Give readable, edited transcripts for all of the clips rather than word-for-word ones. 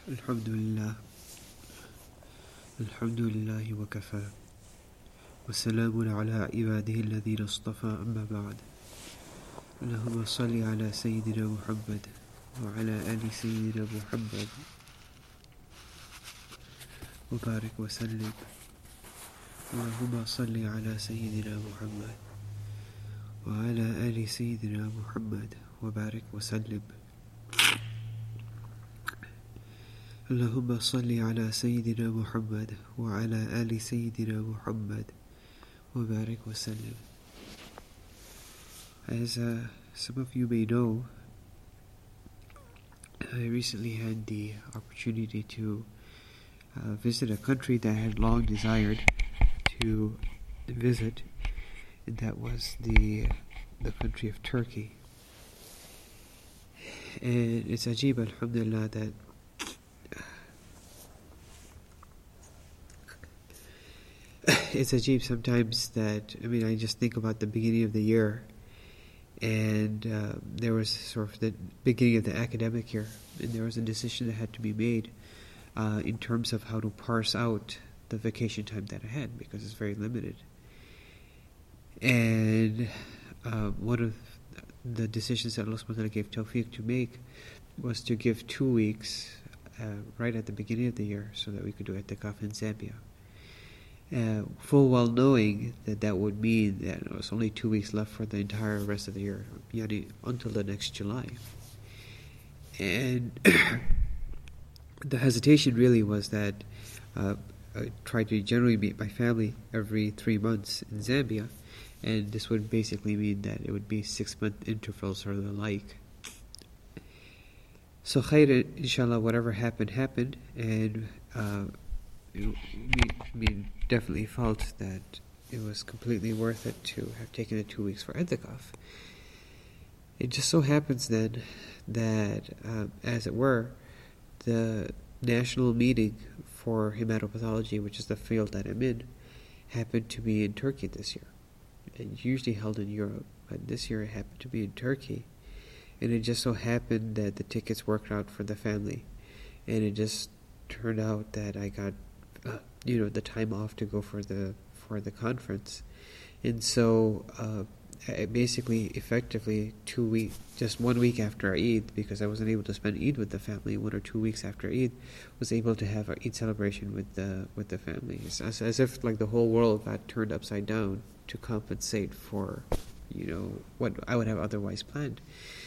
الحمد لله الحمد لله وكفى وسلام على عباده الذين اصطفى أما بعد اللهم صل على سيدنا محمد وعلى آل سيدنا محمد وبارك وسلم اللهم صل على سيدنا محمد وعلى آل سيدنا محمد وبارك وسلم اللهم صل على سيدنا محمد وعلى آل سيدنا محمد وبارك وسلم. As some of you may know, I recently had the opportunity to visit a country that I had long desired to visit, and that was the country of Turkey. And it's ajib, alhamdulillah, that it's ajib sometimes that, I just think about the beginning of the year, and there was sort of the beginning of the academic year, and there was a decision that had to be made in terms of how to parse out the vacation time that I had, because it's very limited. And one of the decisions that Allah subhanahu wa ta'ala gave tawfiq to make was to give 2 weeks right at the beginning of the year so that we could do i'tikaf in Zambia. Full well knowing that would mean that it was only 2 weeks left for the entire rest of the year, until the next July. And the hesitation really was that I tried to generally meet my family every 3 months in Zambia, and this would basically mean that it would be 6-month intervals or the like. So khair, inshallah, whatever happened, and we definitely felt that it was completely worth it to have taken the 2 weeks for i'tikaf. It just so happens then that, as it were, the national meeting for hematopathology, which is the field that I'm in, happened to be in Turkey this year. It's usually held in Europe, but this year it happened to be in Turkey. And it just so happened that the tickets worked out for the family, and it just turned out that I got the time off to go for the conference. And so I basically effectively 2 weeks, just 1 week after Eid, because I wasn't able to spend Eid with the family, 1 or 2 weeks after Eid, was able to have our Eid celebration with the family. It's as if like the whole world got turned upside down to compensate for what I would have otherwise planned.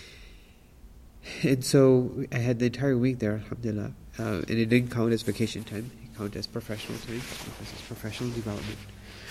And so I had the entire week there, alhamdulillah, and it didn't count as vacation time. It counted as professional time because it's professional development.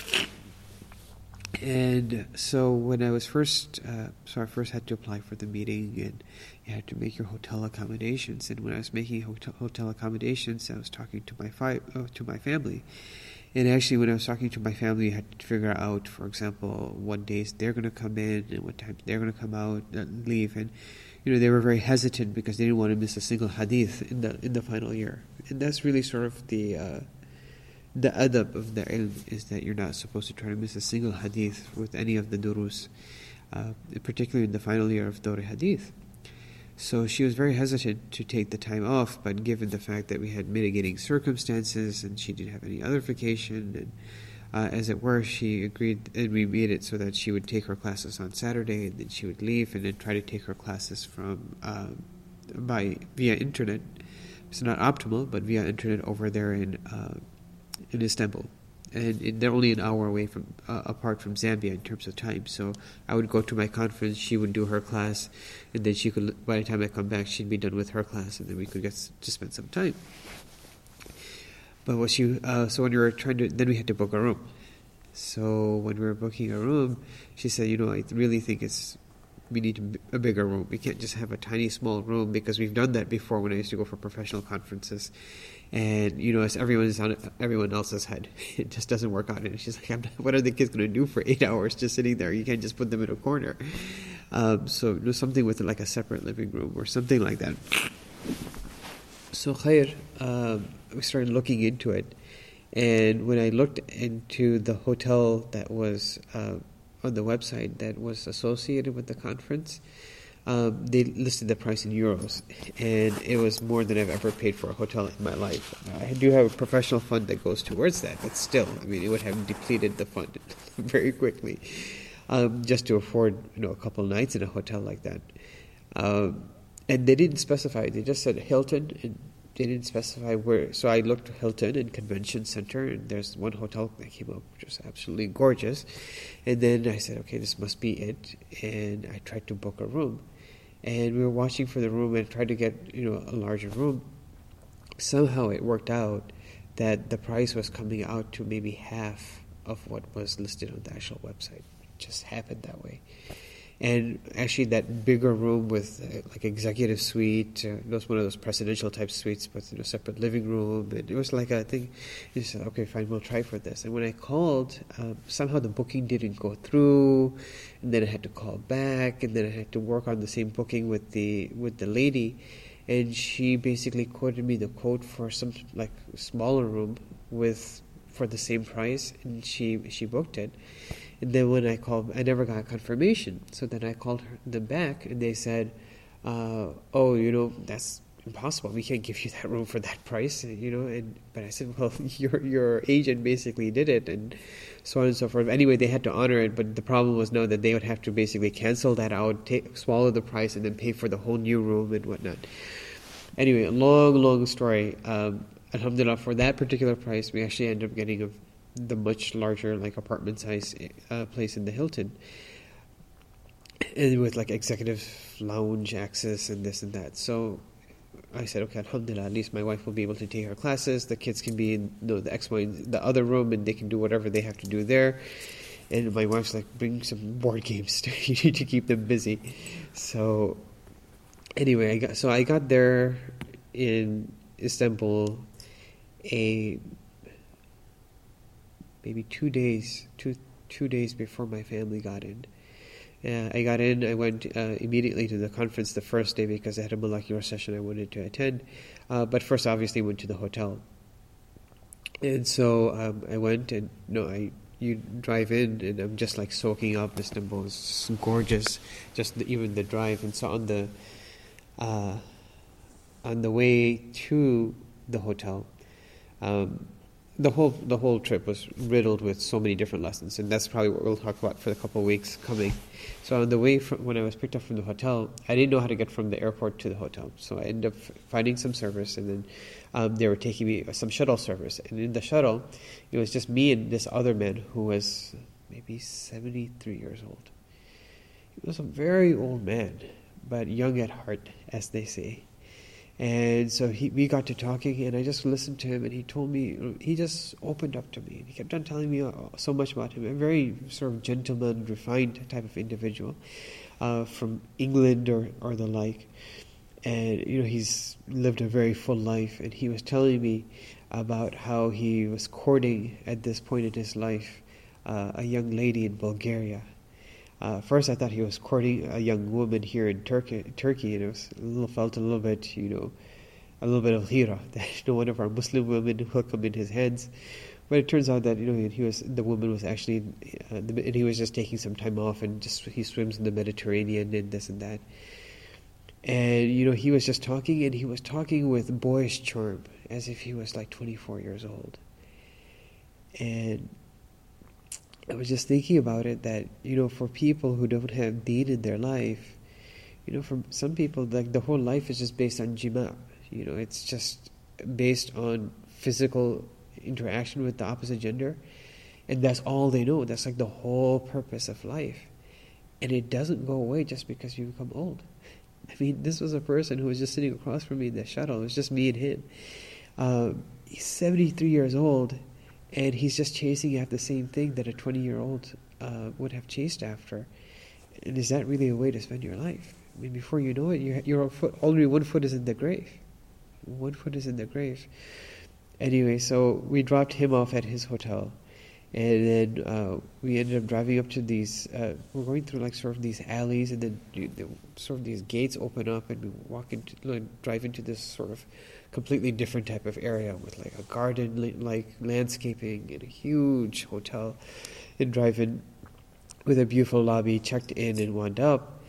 And so when I was first, I first had to apply for the meeting, and you had to make your hotel accommodations. And when I was making hotel accommodations, I was talking to my family. And actually, when I was talking to my family, I had to figure out, for example, what days they're going to come in and what times they're going to come out and leave. And they were very hesitant because they didn't want to miss a single hadith in the final year. And that's really sort of the adab of the ilm, is that you're not supposed to try to miss a single hadith with any of the durus, particularly in the final year of Dawr Hadith. So she was very hesitant to take the time off, but given the fact that we had mitigating circumstances and she didn't have any other vacation, and as it were, she agreed, and we made it so that she would take her classes on Saturday, and then she would leave and then try to take her classes from via internet. It's not optimal, but via internet over there in Istanbul. And they're only an hour away apart from Zambia in terms of time. So I would go to my conference, she would do her class, and then she could, by the time I come back, she'd be done with her class, and then we could get to spend some time. But so when we were then we had to book a room. So when we were booking a room, she said, I really think we need a bigger room. We can't just have a tiny small room, because we've done that before when I used to go for professional conferences. And, as everyone's on everyone else's head, it just doesn't work out. And she's like, what are the kids going to do for 8 hours just sitting there? You can't just put them in a corner. So something with like a separate living room or something like that. So khair, we started looking into it. And when I looked into the hotel that was on the website that was associated with the conference, they listed the price in euros, and it was more than I've ever paid for a hotel in my life. I do have a professional fund that goes towards that, but still, I mean, it would have depleted the fund very quickly, just to afford, a couple nights in a hotel like that. And they didn't specify. They just said Hilton, and they didn't specify where. So I looked Hilton and Convention Center, and there's one hotel that came up, which was absolutely gorgeous. And then I said, okay, this must be it. And I tried to book a room. And we were watching for the room and tried to get, a larger room. Somehow it worked out that the price was coming out to maybe half of what was listed on the actual website. It just happened that way. And actually, that bigger room with like executive suite, it was one of those presidential type suites, but separate living room. And it was like a thing. You said, okay, fine, we'll try for this. And when I called, somehow the booking didn't go through, and then I had to call back, and then I had to work on the same booking with the lady, and she basically quoted me the quote for some like smaller room for the same price, and she booked it. And then when I called, I never got confirmation. So then I called them back, and they said, that's impossible. We can't give you that room for that price, but I said, well, your agent basically did it, and so on and so forth. Anyway, they had to honor it, but the problem was that they would have to basically cancel that out, swallow the price, and then pay for the whole new room and whatnot. Anyway, a long story. Alhamdulillah, for that particular price, we actually ended up getting the much larger, like apartment size place in the Hilton, and with like executive lounge access and this and that. So I said, okay, alhamdulillah, at least my wife will be able to take her classes. The kids can be in the the other room, and they can do whatever they have to do there. And my wife's like, bring some board games to keep them busy. So anyway, I got there in Istanbul maybe 2 days before my family got in. I got in, I went immediately to the conference the first day because I had a molecular session I wanted to attend. But first, obviously, went to the hotel. And so I went, and you drive in, and I'm just like soaking up. Istanbul is gorgeous, even the drive. And so on the way to the hotel, the whole trip was riddled with so many different lessons, and that's probably what we'll talk about for the couple of weeks coming. So on the way when I was picked up from the hotel, I didn't know how to get from the airport to the hotel, so I ended up finding some service, and then they were taking me some shuttle service, and in the shuttle, it was just me and this other man who was maybe 73 years old. He was a very old man, but young at heart, as they say. And so we got to talking, and I just listened to him, and he told me, he just opened up to me. He kept on telling me so much about him. A very sort of gentleman, refined type of individual from England or the like. And, he's lived a very full life, and he was telling me about how he was courting at this point in his life a young lady in Bulgaria. First, I thought he was courting a young woman here in Turkey, and it felt a little bit, a little bit of hira, that one of our Muslim women hooked him in his hands. But it turns out that the woman was actually, and he was just taking some time off, and he swims in the Mediterranean and this and that. And he was just talking, and he was talking with boyish charm, as if he was like 24 years old. And I was just thinking about it that, for people who don't have deen in their life, for some people, like the whole life is just based on jima'. It's just based on physical interaction with the opposite gender. And that's all they know. That's like the whole purpose of life. And it doesn't go away just because you become old. I mean, this was a person who was just sitting across from me in the shuttle. It was just me and him. He's 73 years old. And he's just chasing after the same thing that a 20-year-old would have chased after. And is that really a way to spend your life? I mean, before you know it, you're already 1 foot is in the grave. 1 foot is in the grave. Anyway, so we dropped him off at his hotel. And then we ended up driving up to these, we're going through like sort of these alleys, and then sort of these gates open up, and we drive into this sort of completely different type of area with like a garden like landscaping and a huge hotel, and drive in with a beautiful lobby, checked in and wound up.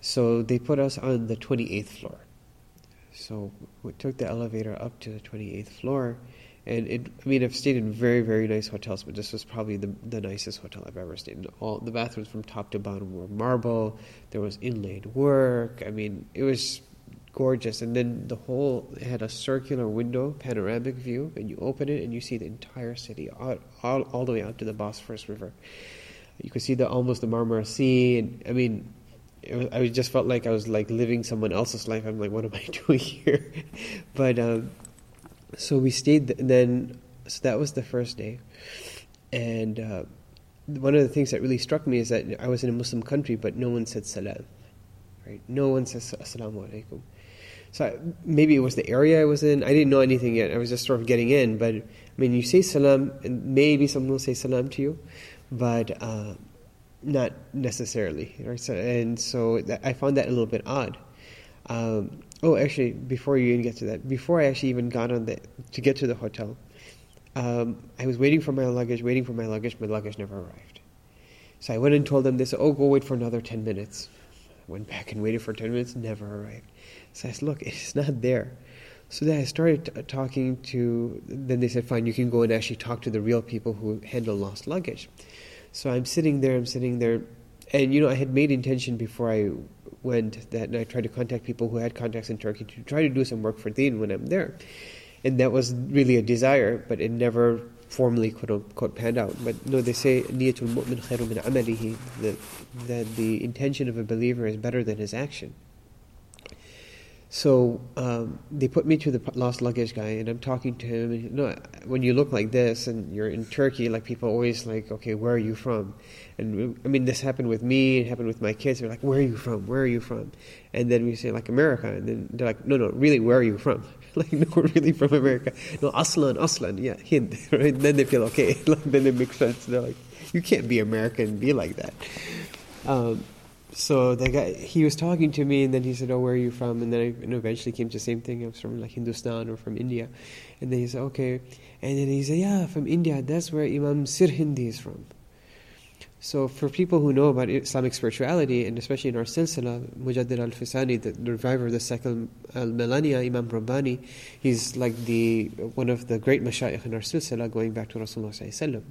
So they put us on the 28th floor. So we took the elevator up to the 28th floor, and I've stayed in very, very nice hotels, but this was probably the nicest hotel I've ever stayed in. All the bathrooms from top to bottom were marble. There was inlaid work. It was gorgeous. And then it had a circular window, panoramic view, and you open it and you see the entire city, all the way out to the Bosphorus River. You could see almost the Marmara Sea, and I just felt like I was like living someone else's life. I'm like, what am I doing here? But so we stayed then. So that was the first day, and one of the things that really struck me is that I was in a Muslim country, but no one said salam. Right? No one says assalamu alaikum. So maybe it was the area I was in. I didn't know anything yet. I was just sort of getting in. But you say salam, and maybe someone will say salam to you, but not necessarily. Right? So I found that a little bit odd. Actually, before you even get to that, before I actually even got to get to the hotel, I was waiting for my luggage. My luggage never arrived. So I went and told them, they said, go wait for another 10 minutes. I went back and waited for 10 minutes, never arrived. So I said, look, it's not there. So then I started talking then they said, fine, you can go and actually talk to the real people who handle lost luggage. So I'm sitting there, and I had made intention before I went that I tried to contact people who had contacts in Turkey to try to do some work for Deen when I'm there. And that was really a desire, but it never formally panned out. But no, they say niyatul mu'min khairu min amalihi, that the intention of a believer is better than his action. So they put me to the lost luggage guy, and I'm talking to him. And, when you look like this and you're in Turkey, like people always like, okay, where are you from? And this happened with me. It happened with my kids. They're like, where are you from? Where are you from? And then we say like America, and then they're like, no, really, where are you from? Like, no, we're really from America. No, Aslan, yeah, Hind. Right? Then they feel okay. Then it makes sense. They're like, you can't be American and be like that. So the guy, he was talking to me, and then he said, where are you from? And then I eventually came to the same thing. I was from like Hindustan or from India. And then he said, okay. And then he said, yeah, from India. That's where Imam Sirhindi is from. So for people who know about Islamic spirituality, and especially in our silsila, Mujaddid al-Fisani, the reviver of the second millennia, Imam Rabbani, he's like one of the great mashayikh in our silsila, going back to Rasulullah sallallahu alaihi wasallam.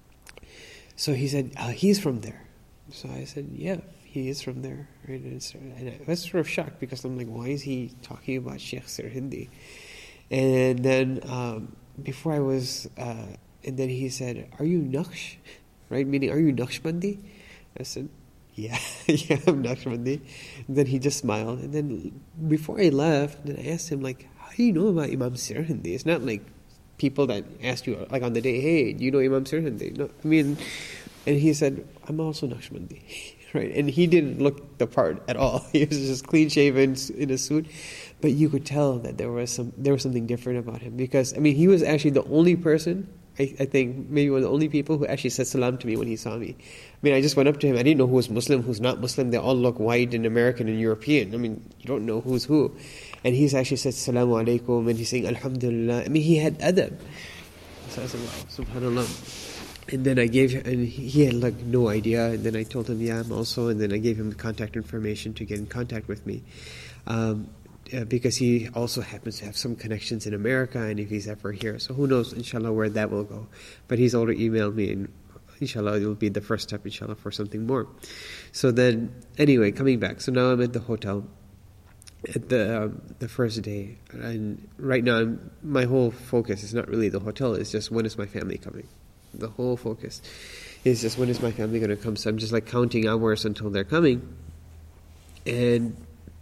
So he said, he's from there. So I said, yeah, he is from there. Right? And I was sort of shocked, because I'm like, why is he talking about Sheikh Sirhindi? And then before I was, and then he said, are you Naqsh? Right, meaning, are you Naqshbandi? I said, yeah, I'm Naqshbandi. And then he just smiled. And then before I left, then I asked him, like, how do you know about Imam Sirhindi? It's not like people that ask you, like on the day, hey, do you know Imam Sirhindi? No, and he said, I'm also Naqshbandi. Right, and he didn't look the part at all. He was just clean shaven in a suit, but you could tell that there was something different about him, because he was actually the only person, I think maybe one of the only people who actually said salam to me when he saw me. I just went up to him. I didn't know who was Muslim, who's not Muslim. They all look white and American and European. You don't know who's who. And he's actually said Assalamu alaikum, and he's saying Alhamdulillah. He had adab. So I said, wow, subhanallah. And then I gave him, and he had like no idea. And then I told him, yeah, I'm also. And then I gave him the contact information to get in contact with me. Because he also happens to have some connections in America, and if he's ever here, so who knows, inshallah, where that will go. But he's already emailed me, and inshallah, it will be the first step, inshallah, for something more. So then, anyway, coming back. So now I'm at the hotel at the first day, and right now my whole focus is not really the hotel. It's just, when is my family coming? The whole focus is just, when is my family going to come? So I'm just like counting hours until they're coming, and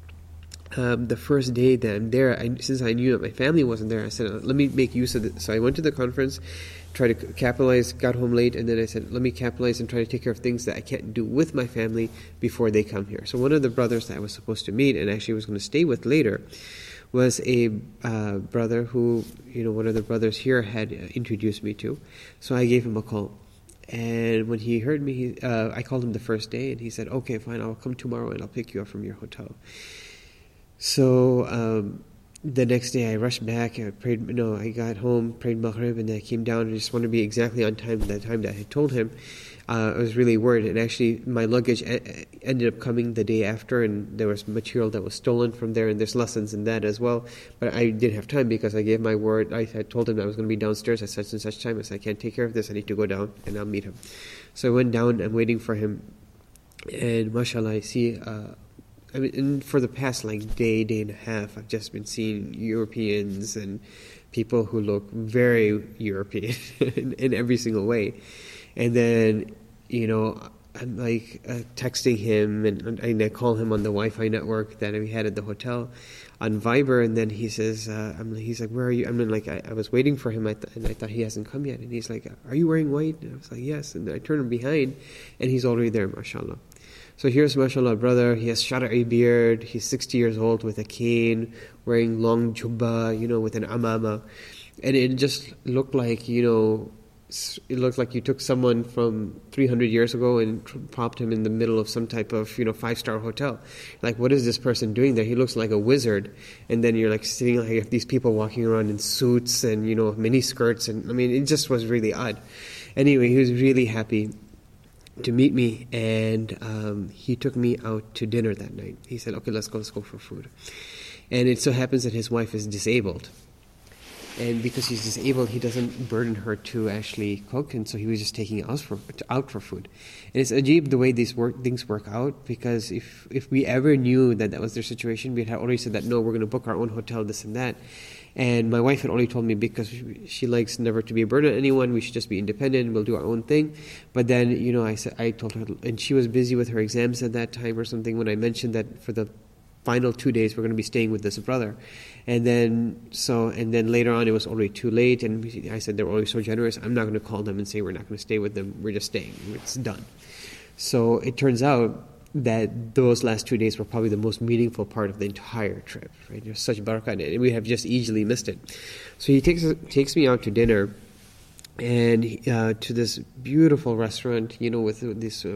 the first day that I'm there, since I knew that my family wasn't there, I said, let me make use of it. So I went to the conference, tried to capitalize, got home late, and then I said, let me capitalize and try to take care of things that I can't do with my family before they come here. So one of the brothers that I was supposed to meet and actually was going to stay with later was a brother who, one of the brothers here had introduced me to. So I gave him a call. And when he heard me, I called him the first day, and he said, okay, fine, I'll come tomorrow and I'll pick you up from your hotel. So the next day I rushed back. I got home, prayed Maghrib, and then I came down and just wanted to be exactly on time, the time that I had told him. I was really worried. And actually, my luggage ended up coming the day after, and there was material that was stolen from there, and there's lessons in that as well. But I didn't have time because I gave my word. I told him I was going to be downstairs at such and such time. I said, I can't take care of this. I need to go down, and I'll meet him. So I went down. I'm waiting for him. And mashallah, I see... and for the past day and a half, I've just been seeing Europeans and people who look very European in every single way. And then, I'm texting him, and I call him on the Wi-Fi network that we had at the hotel on Viber, and then he says, he's like, where are you? I was waiting for him, and I thought he hasn't come yet. And he's like, are you wearing white? And I was like, yes. And I turn him behind, and he's already there, mashallah. So here's, mashallah, brother. He has shara'i beard. He's 60 years old with a cane, wearing long jubba, with an amama. And it just looked like, it looked like you took someone from 300 years ago and popped him in the middle of some type of, 5-star hotel. Like, what is this person doing there? He looks like a wizard. And then you're sitting you have these people walking around in suits and, mini skirts. And it just was really odd. Anyway, he was really happy to meet me, and he took me out to dinner that night. He said, okay, let's go for food. And it so happens that his wife is disabled. And because she's disabled, he doesn't burden her to actually cook, and so he was just taking us out for food. And it's ajib the way things work out, because if we ever knew that was their situation, we had already said that, no, we're going to book our own hotel, this and that. And my wife had only told me, because she likes never to be a burden on anyone, we should just be independent, we'll do our own thing. But then, I told her, and she was busy with her exams at that time or something, when I mentioned that for the final 2 days we're going to be staying with this brother. And then later on it was already too late, and I said, they're always so generous, I'm not going to call them and say we're not going to stay with them, we're just staying, it's done. So it turns out that those last 2 days were probably the most meaningful part of the entire trip, right? There's such barakah in it, and we have just easily missed it. So he takes me out to dinner, and to this beautiful restaurant, with this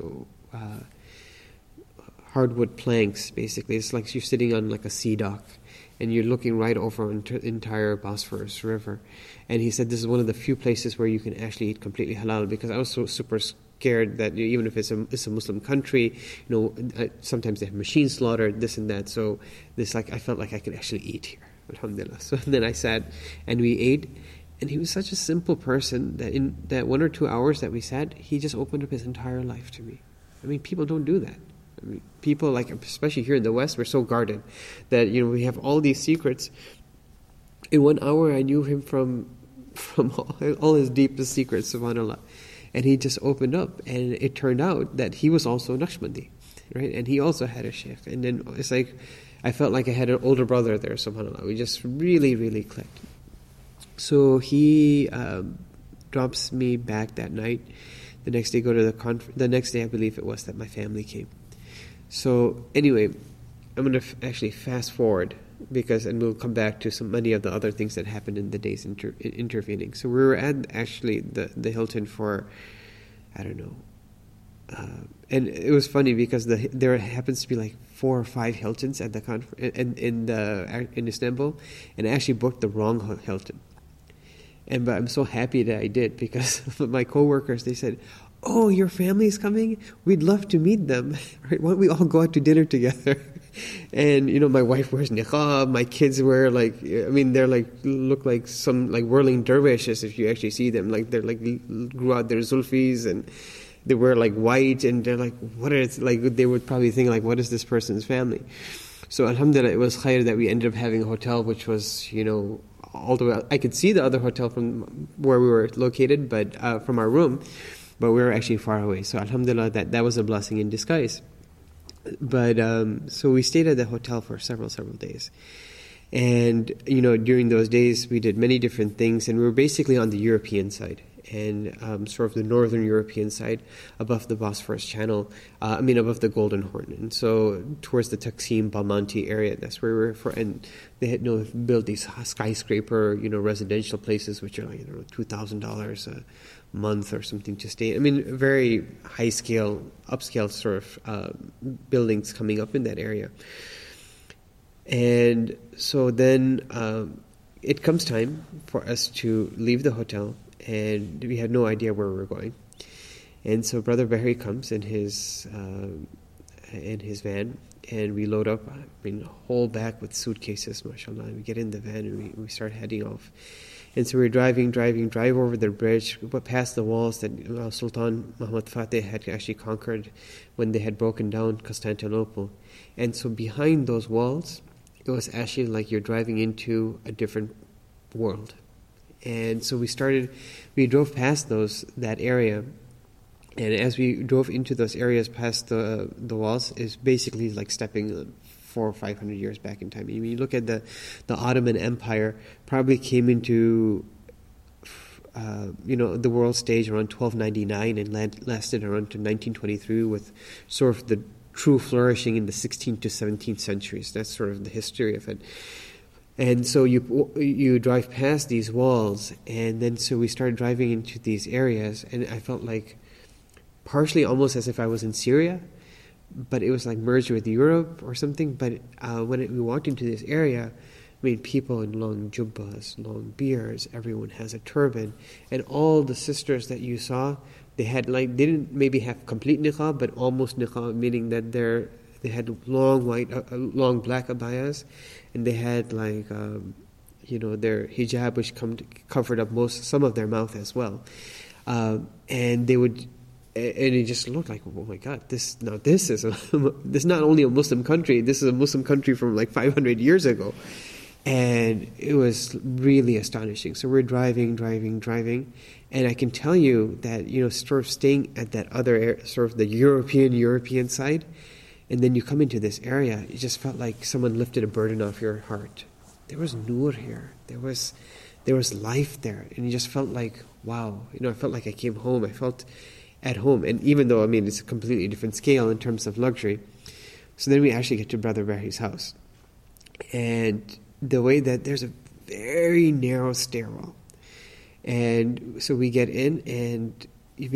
hardwood planks, basically. It's like you're sitting on a sea dock, and you're looking right over the entire Bosphorus River. And he said this is one of the few places where you can actually eat completely halal, because I was so super scared that even if it's a Muslim country, sometimes they have machine slaughter, this and that. So I felt like I could actually eat here, alhamdulillah. So then I sat and we ate, and he was such a simple person that in that 1 or 2 hours that we sat, he just opened up his entire life to me. People don't do that. People, especially here in the West, we're so guarded that we have all these secrets. In 1 hour, I knew him from all his deepest secrets, subhanAllah. And he just opened up, and it turned out that he was also Naqshbandi, right? And he also had a sheikh. And then it's like I felt like I had an older brother there, subhanAllah. We just really, really clicked. So he drops me back that night. The next day, go to the next day, I believe it was, that my family came. So anyway, I'm going to actually fast forward, and we'll come back to many of the other things that happened in the days intervening. So we were at actually the Hilton for, I don't know, and it was funny because there happens to be 4 or 5 Hiltons at the in Istanbul, and I actually booked the wrong Hilton. But I'm so happy that I did, because my coworkers, they said, oh, your family's coming? We'd love to meet them. Right? Why don't we all go out to dinner together? And, my wife wears niqab, my kids wear they're look like some whirling dervishes if you actually see them. They're grew out their zulfis, and they wear white, and they're what is, they would probably think what is this person's family? So alhamdulillah, it was khair that we ended up having a hotel which was, all the way, I could see the other hotel from where we were located, but from our room, but we were actually far away. So alhamdulillah, that was a blessing in disguise. But so we stayed at the hotel for several days. And, during those days, we did many different things, and we were basically on the European side, and sort of the northern European side, above the Bosphorus Channel, above the Golden Horn. And so towards the Taksim, Balmonti area, that's where we were for. And they had built these skyscraper, residential places, which are $2,000 a month or something to stay. Very high scale, upscale sort of buildings coming up in that area. And so then it comes time for us to leave the hotel, and we had no idea where we were going. And so Brother Bahri comes in his van, and we load up, a whole back with suitcases, mashallah, and we get in the van and we start heading off. And so we're drive over the bridge, past the walls that Sultan Muhammad Fateh had actually conquered when they had broken down Constantinople. And so behind those walls, it was actually like you're driving into a different world. And so we drove past that area. And as we drove into those areas past the walls, is basically like stepping 400 or 500 years back in time. I mean, you look at the Ottoman Empire, probably came into the world stage around 1299 and lasted around to 1923 with sort of the true flourishing in the 16th to 17th centuries. That's sort of the history of it. And so you drive past these walls, and then so we started driving into these areas, and I felt like partially almost as if I was in Syria, but it was like merged with Europe or something. But when we walked into this area, people in long jubbas, long beards, everyone has a turban, and all the sisters that you saw, they didn't maybe have complete niqab, but almost niqab, meaning that they had long long black abayas, and they had their hijab, which covered up some of their mouth as well, and they would. And it just looked like, oh my God, this is not only a Muslim country, this is a Muslim country from like 500 years ago. And it was really astonishing. So we're driving, and I can tell you that, sort of staying at that other sort of the European side, and then you come into this area, it just felt like someone lifted a burden off your heart. There was nur here. There was life there. And you just felt like, wow, I felt like I came home. I felt at home. And even though, it's a completely different scale in terms of luxury. So then we actually get to Brother Bahri's house. And the way that there's a very narrow stairwell. And so we get in, and we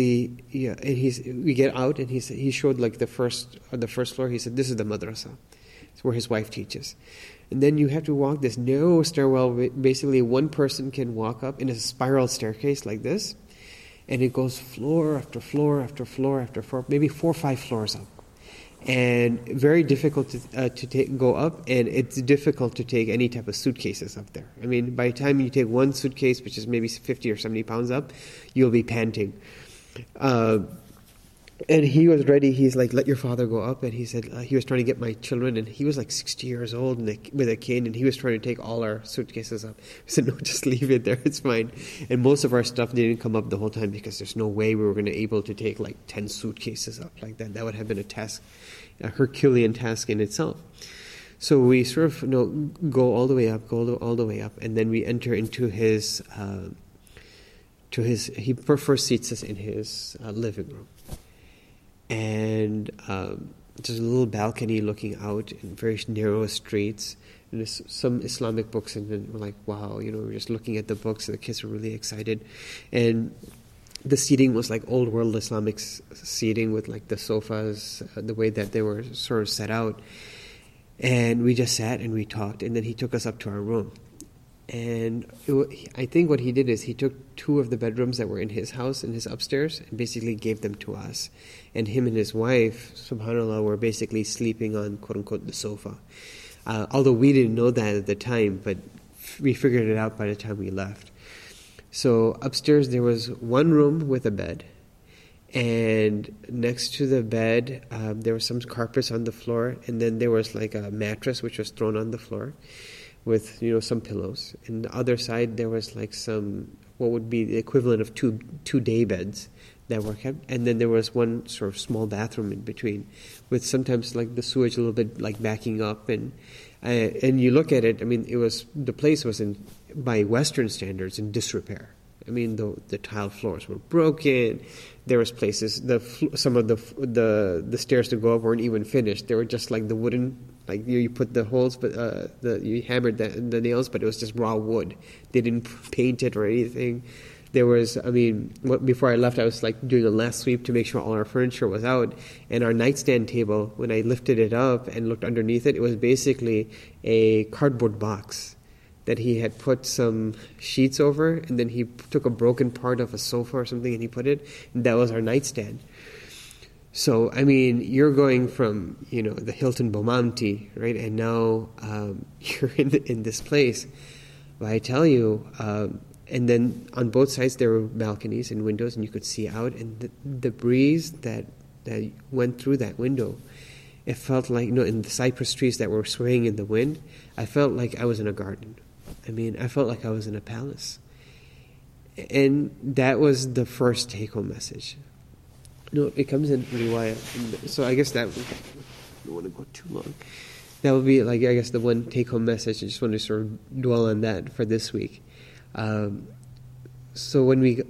get out, and he showed like the first floor. He said, this is the madrasa. It's where his wife teaches. And then you have to walk this narrow stairwell. Basically, one person can walk up in a spiral staircase like this. And it goes floor after floor after floor after floor, maybe 4 or 5 floors up. And very difficult to go up, and it's difficult to take any type of suitcases up there. By the time you take one suitcase, which is maybe 50 or 70 pounds up, you'll be panting. And he was ready. He's like, let your father go up. And he said, he was trying to get my children, and he was like 60 years old and with a cane, and he was trying to take all our suitcases up. We said, no, just leave it there. It's fine. And most of our stuff didn't come up the whole time because there's no way we were going to able to take like 10 suitcases up like that. That would have been a Herculean task in itself. So we sort of go all the way up, and then we enter into his he first seats us in his living room. And there's a little balcony looking out in very narrow streets. And there's some Islamic books, and then we're like, wow, we're just looking at the books, and the kids were really excited. And the seating was like old world Islamic seating with like the sofas, the way that they were sort of set out. And we just sat and we talked, and then he took us up to our room. And I think what he did is he took 2 of the bedrooms that were in his house, in his upstairs, and basically gave them to us. And him and his wife, subhanAllah, were basically sleeping on, quote-unquote, the sofa. Although we didn't know that at the time, but we figured it out by the time we left. So upstairs there was one room with a bed. And next to the bed, there were some carpets on the floor. And then there was like a mattress which was thrown on the floor with some pillows. And the other side there was like some, what would be the equivalent of two day beds that were kept. And then there was one sort of small bathroom in between, with sometimes like the sewage a little bit like backing up. And you look at it, the place was by Western standards in disrepair. The tile floors were broken. There was places, some of the stairs to go up weren't even finished. They were just like the wooden, like you put the holes, but you hammered the nails, but it was just raw wood. They didn't paint it or anything. There was, before I left, I was like doing a last sweep to make sure all our furniture was out. And our nightstand table, when I lifted it up and looked underneath it, it was basically a cardboard box that he had put some sheets over, and then he took a broken part of a sofa or something and he put it, and that was our nightstand. So, I mean, you're going from, the Hilton Bomonti, right? And now you're in this place. But I tell you, and then on both sides there were balconies and windows, and you could see out. And the breeze that went through that window, it felt like, in the cypress trees that were swaying in the wind, I felt like I was in a garden. I mean, I felt like I was in a palace. And that was the first take-home message. No, it comes in riwayah. So I guess that, I don't want to go too long. That would be, like, I guess the one take-home message. I just want to sort of dwell on that for this week. So when we,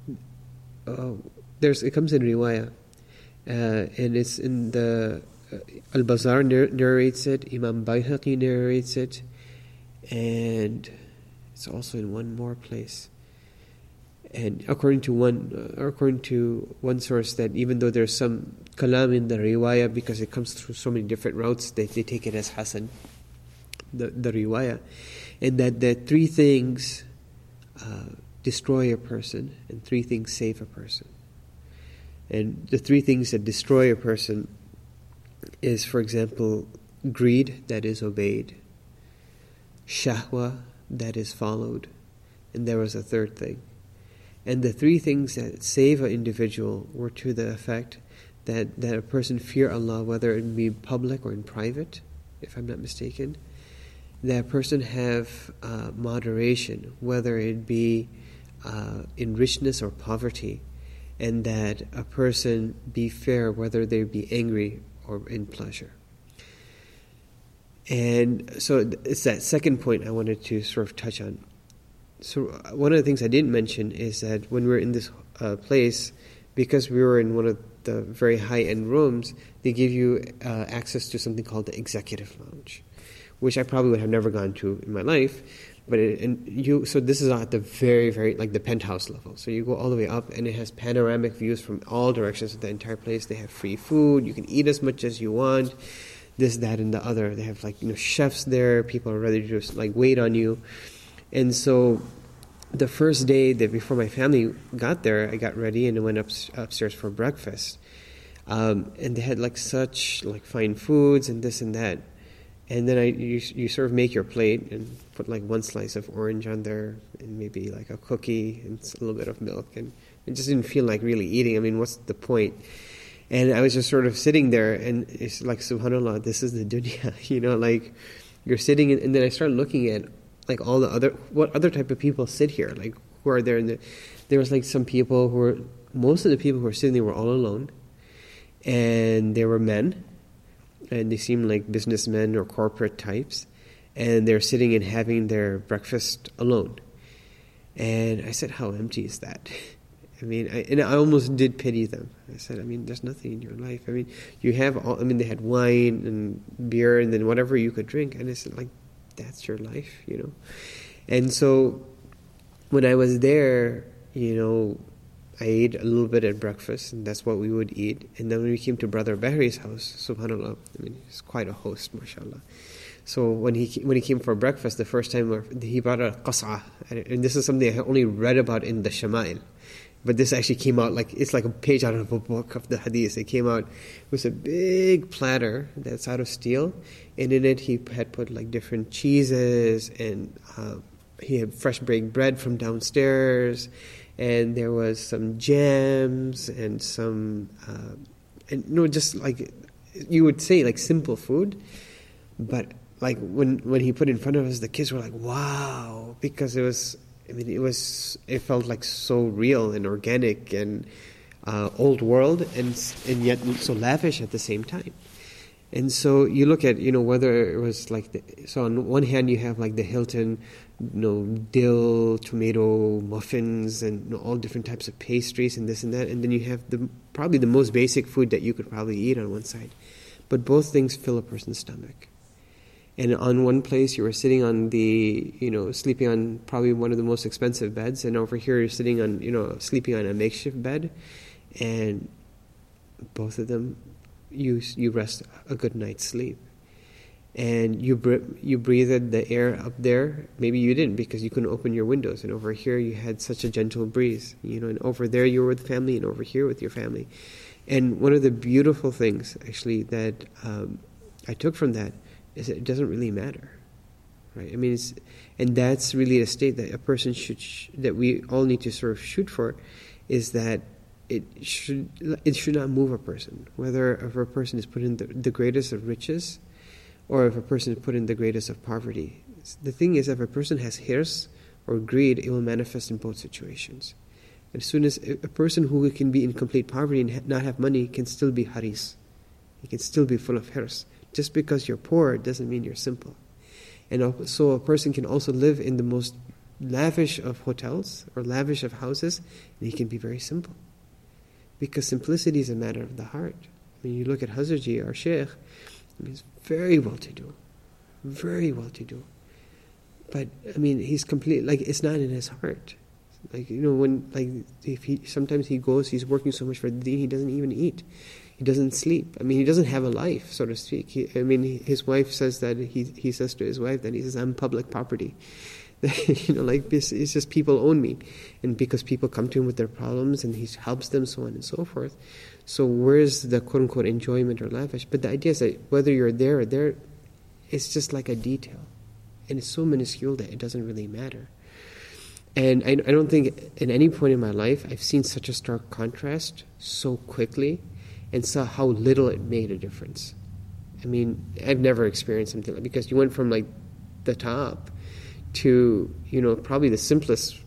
it comes in riwayah, and it's in the, Al-Bazar narrates it, Imam Bayhaqi narrates it, and it's also in one more place. And according to one source, that even though there's some kalam in the riwayah, because it comes through so many different routes, they take it as hasan, the riwayah, and that three things destroy a person, and three things save a person. And the three things that destroy a person is, for example, greed that is obeyed, shahwa that is followed, and there was a third thing. And the three things that save an individual were to the effect that a person fear Allah, whether it be public or in private, if I'm not mistaken. That a person have moderation, whether it be in richness or poverty. And that a person be fair, whether they be angry or in pleasure. And so it's that second point I wanted to sort of touch on. So one of the things I didn't mention is that when we were in this place, because we were in one of the very high-end rooms, they give you access to something called the executive lounge, which I probably would have never gone to in my life. So this is at the very, very, like the penthouse level. So you go all the way up, and it has panoramic views from all directions of the entire place. They have free food. You can eat as much as you want. This, that, and the other. They have chefs there. People are ready to just wait on you. And so the first day that before my family got there, I got ready and I went upstairs for breakfast. And they had such fine foods and this and that. And then you sort of make your plate and put one slice of orange on there and maybe a cookie and a little bit of milk. And it just didn't feel like really eating. I mean, what's the point? And I was just sort of sitting there, and it's like, subhanAllah, this is the dunya, you're sitting, and then I started looking at all the what other type of people sit here, who are there. And there was some people most of the people who were sitting there were all alone, and they were men, and they seemed like businessmen or corporate types, and they're sitting and having their breakfast alone. And I said, how empty is that? I mean, I almost did pity them. I said, there's nothing in your life. You have they had wine and beer and then whatever you could drink. And I said, that's your life, And so when I was there, I ate a little bit at breakfast, and that's what we would eat. And then when we came to Brother Bahri's house, subhanAllah, he's quite a host, mashallah. So when he came for breakfast the first time, he brought a qas'ah. And this is something I only read about in the Shama'il. But this actually came out it's like a page out of a book of the hadith. It came out, it was a big platter that's out of steel, and in it he had put different cheeses, and he had fresh baked bread from downstairs, and there was some jams and some, just you would say simple food, but when he put it in front of us, the kids were like, wow, because it felt so real and organic and old world and yet so lavish at the same time. And so you look at, whether it was so on one hand you have the Hilton, dill, tomato, muffins, and all different types of pastries and this and that. And then you have probably the most basic food that you could probably eat on one side. But both things fill a person's stomach. And on one place you were sitting on sleeping on probably one of the most expensive beds, and over here you're sitting on, sleeping on a makeshift bed, and both of them you rest a good night's sleep. and you breathed the air up there. Maybe you didn't because you couldn't open your windows, and over here you had such a gentle breeze, and over there you were with family, and over here with your family. And one of the beautiful things, actually, that I took from that is that it doesn't really matter, right? I mean, and that's really a state that a person that we all need to sort of shoot for, is that it should not move a person, whether if a person is put in the greatest of riches, or if a person is put in the greatest of poverty. The thing is, if a person has hirs or greed, it will manifest in both situations. As soon as a person who can be in complete poverty and not have money can still be haris. He can still be full of hirs. Just because you're poor doesn't mean you're simple. And so a person can also live in the most lavish of hotels or lavish of houses, and he can be very simple. Because simplicity is a matter of the heart. I mean, you look at Hazarji, our sheikh, he's very well-to-do. Very well-to-do. But, I mean, he's it's not in his heart. Sometimes he goes, he's working so much for the deen, he doesn't even eat. He doesn't sleep. I mean, he doesn't have a life, so to speak. His wife says that, he says to his wife that he says, I'm public property. It's just people own me. And because people come to him with their problems and he helps them, so on and so forth. So where's the quote-unquote enjoyment or lavish? But the idea is that whether you're there or there, it's just like a detail. And it's so minuscule that it doesn't really matter. And I don't think at any point in my life I've seen such a stark contrast so quickly and saw how little it made a difference. I mean, I've never experienced something like, because you went from the top to, probably the simplest,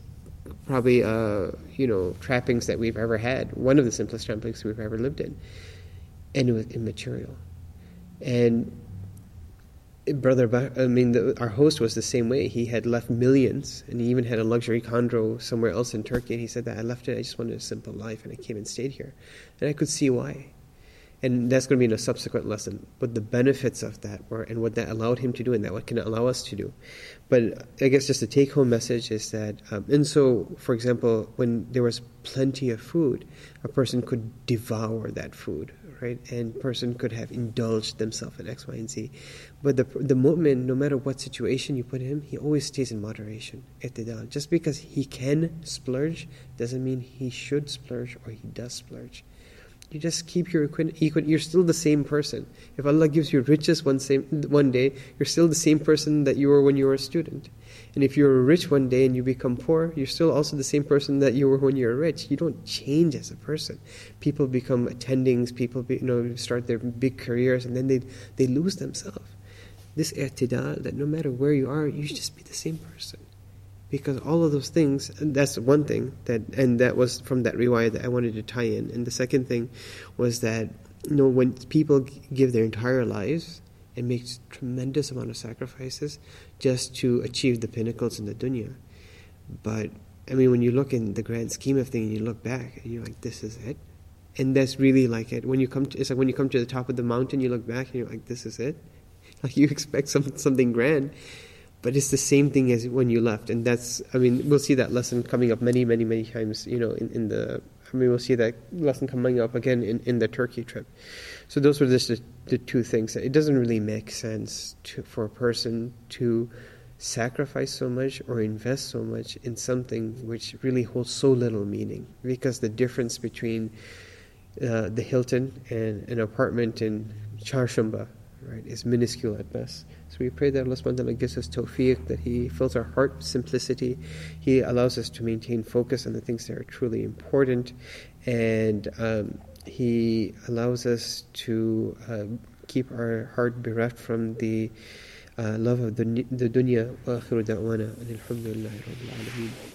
trappings that we've ever had, one of the simplest trappings we've ever lived in. And it was immaterial. And our host was the same way. He had left millions, and he even had a luxury condo somewhere else in Turkey, and he said that I left it, I just wanted a simple life, and I came and stayed here. And I could see why. And that's going to be in a subsequent lesson, what the benefits of that were, and what that allowed him to do, and that what can allow us to do. But I guess just the take-home message is that, and so, for example, when there was plenty of food, a person could devour that food, right? And a person could have indulged themselves in X, Y, and Z. But the mu'min, no matter what situation you put him, he always stays in moderation, i'tidal. Just because he can splurge doesn't mean he should splurge or he does splurge. You just keep your you're still the same person. If Allah gives you riches one day, you're still the same person that you were when you were a student. And if you're rich one day and you become poor, you're still also the same person that you were when you were rich. You don't change as a person. People become attendings, people start their big careers, and then they lose themselves. This i'tidal, that no matter where you are, you should just be the same person. Because all of those things, and that's one thing, that was from that riwayah that I wanted to tie in. And the second thing was that, when people give their entire lives and make tremendous amount of sacrifices just to achieve the pinnacles in the dunya. But, I mean, when you look in the grand scheme of things, and you look back, and you're like, this is it? And that's really like it. It's like when you come to the top of the mountain, you look back, and you're like, this is it? Like, you expect something grand. But it's the same thing as when you left, and we'll see that lesson coming up many, many, many times. We'll see that lesson coming up again in the Turkey trip. So those were just the two things. It doesn't really make sense for a person to sacrifice so much or invest so much in something which really holds so little meaning, because the difference between the Hilton and an apartment in Charshamba, right, is minuscule at best. So we pray that Allah subhanahu wa ta'ala gives us tawfiq, that He fills our heart with simplicity. He allows us to maintain focus on the things that are truly important, and He allows us to keep our heart bereft from the love of the dunya. Wa akhiru da'wana alhamdulillahi rabbil alameen.